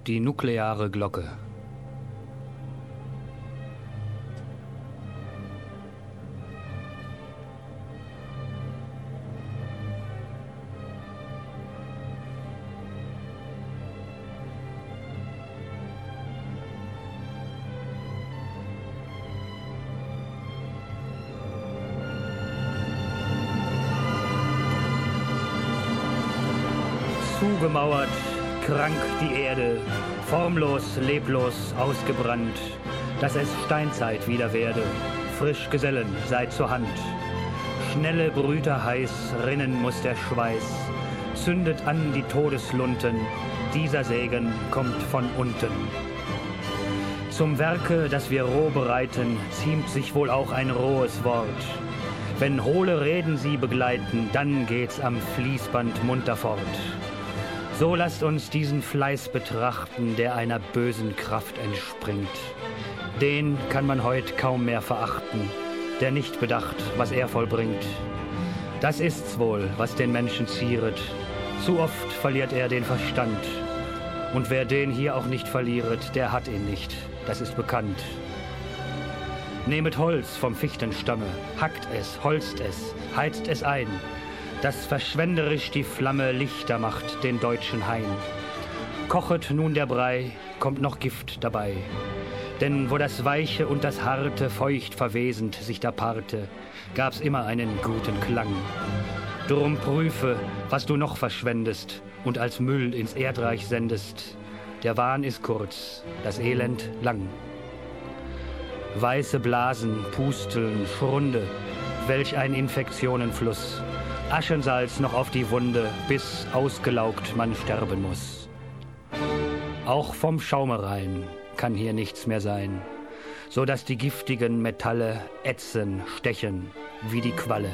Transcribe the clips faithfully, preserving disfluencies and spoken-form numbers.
Die nukleare Glocke. Zugemauert, krank die Erde, formlos, leblos, ausgebrannt, dass es Steinzeit wieder werde, frisch Gesellen seid zur Hand. Schnelle Brüter heiß, rinnen muss der Schweiß, zündet an die Todeslunten, dieser Segen kommt von unten. Zum Werke, das wir roh bereiten, ziemt sich wohl auch ein rohes Wort. Wenn hohle Reden sie begleiten, dann geht's am Fließband munter fort. So lasst uns diesen Fleiß betrachten, der einer bösen Kraft entspringt. Den kann man heut kaum mehr verachten, der nicht bedacht, was er vollbringt. Das ist's wohl, was den Menschen zieret. Zu oft verliert er den Verstand. Und wer den hier auch nicht verlieret, der hat ihn nicht, das ist bekannt. Nehmet Holz vom Fichtenstamme, hackt es, holzt es, heizt es ein, dass verschwenderisch die Flamme lichter macht den deutschen Hain. Kochet nun der Brei, kommt noch Gift dabei. Denn wo das Weiche und das Harte feucht verwesend sich da paarte, gab's immer einen guten Klang. Drum prüfe, was du noch verschwendest und als Müll ins Erdreich sendest. Der Wahn ist kurz, das Elend lang. Weiße Blasen, Pusteln, Schrunde, welch ein Infektionenfluss. Aschensalz noch auf die Wunde, bis ausgelaugt man sterben muss. Auch vom Schaumereien kann hier nichts mehr sein, so dass die giftigen Metalle ätzen, stechen wie die Qualle.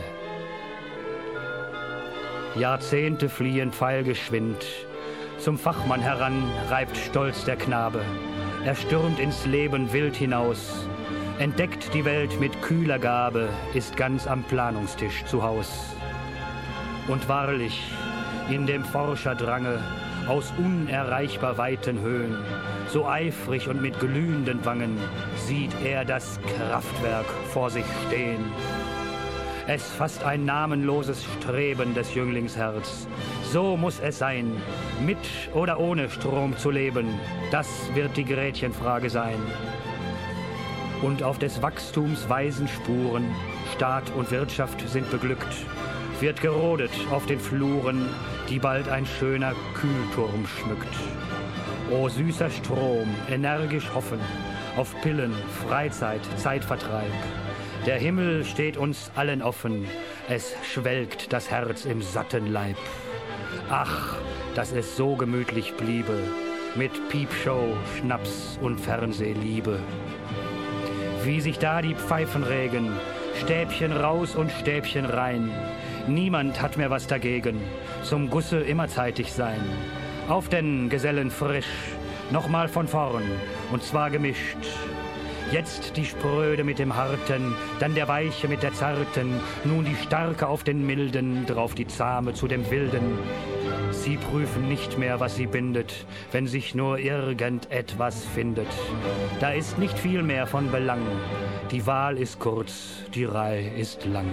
Jahrzehnte fliehen pfeilgeschwind, zum Fachmann heran reibt stolz der Knabe. Er stürmt ins Leben wild hinaus, entdeckt die Welt mit kühler Gabe, ist ganz am Planungstisch zu Haus. Und wahrlich, in dem Forscherdrange aus unerreichbar weiten Höhen, so eifrig und mit glühenden Wangen, sieht er das Kraftwerk vor sich stehen. Es fasst ein namenloses Streben des Jünglingsherz. So muss es sein, mit oder ohne Strom zu leben, das wird die Gretchenfrage sein. Und auf des Wachstums weisen Spuren, Staat und Wirtschaft sind beglückt, wird gerodet auf den Fluren, die bald ein schöner Kühlturm schmückt. O süßer Strom, energisch hoffen, auf Pillen, Freizeit, Zeitvertreib. Der Himmel steht uns allen offen, es schwelgt das Herz im satten Leib. Ach, dass es so gemütlich bliebe, mit Piepshow, Schnaps und Fernsehliebe. Wie sich da die Pfeifen regen, Stäbchen raus und Stäbchen rein. Niemand hat mehr was dagegen, zum Gusse immer zeitig sein. Auf denn, Gesellen frisch, nochmal von vorn, und zwar gemischt. Jetzt die Spröde mit dem Harten, dann der Weiche mit der Zarten, nun die Starke auf den Milden, drauf die Zahme zu dem Wilden. Sie prüfen nicht mehr, was sie bindet, wenn sich nur irgendetwas findet. Da ist nicht viel mehr von Belang, die Wahl ist kurz, die Reih ist lang.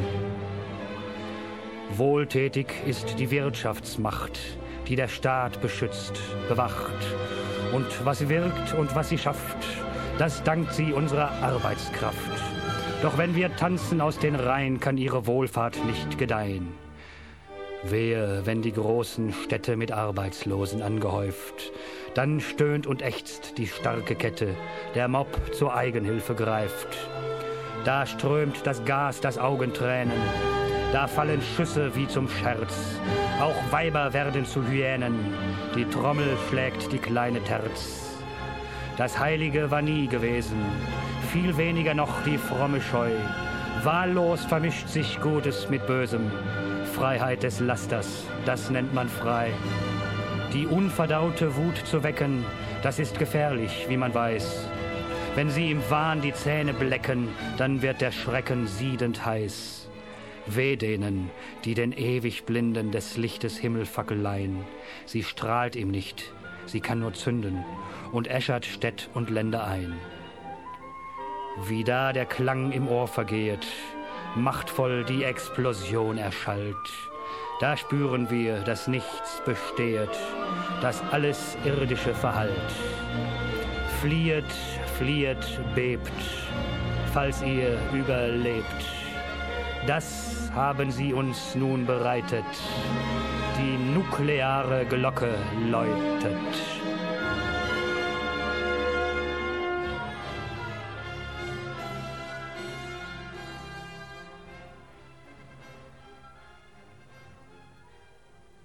Wohltätig ist die Wirtschaftsmacht, die der Staat beschützt, bewacht. Und was wirkt und was sie schafft, das dankt sie unserer Arbeitskraft. Doch wenn wir tanzen aus den Reihen, kann ihre Wohlfahrt nicht gedeihen. Wehe, wenn die großen Städte mit Arbeitslosen angehäuft, dann stöhnt und ächzt die starke Kette, der Mob zur Eigenhilfe greift. Da strömt das Gas, das Augentränen, da fallen Schüsse wie zum Scherz. Auch Weiber werden zu Hyänen, die Trommel schlägt die kleine Terz. Das Heilige war nie gewesen, viel weniger noch die fromme Scheu. Wahllos vermischt sich Gutes mit Bösem, Freiheit des Lasters, das nennt man frei. Die unverdaute Wut zu wecken, das ist gefährlich, wie man weiß. Wenn sie im Wahn die Zähne blecken, dann wird der Schrecken siedend heiß. Weh denen, die den ewig Blinden des Lichtes Himmelfackel leihen. Sie strahlt ihm nicht, sie kann nur zünden und äschert Städt und Länder ein. Wie da der Klang im Ohr vergeht, machtvoll die Explosion erschallt, da spüren wir, dass nichts bestehet, dass alles Irdische verhallt. Fliehet, fliehet, bebt, falls ihr überlebt. Das haben sie uns nun bereitet. Die nukleare Glocke läutet.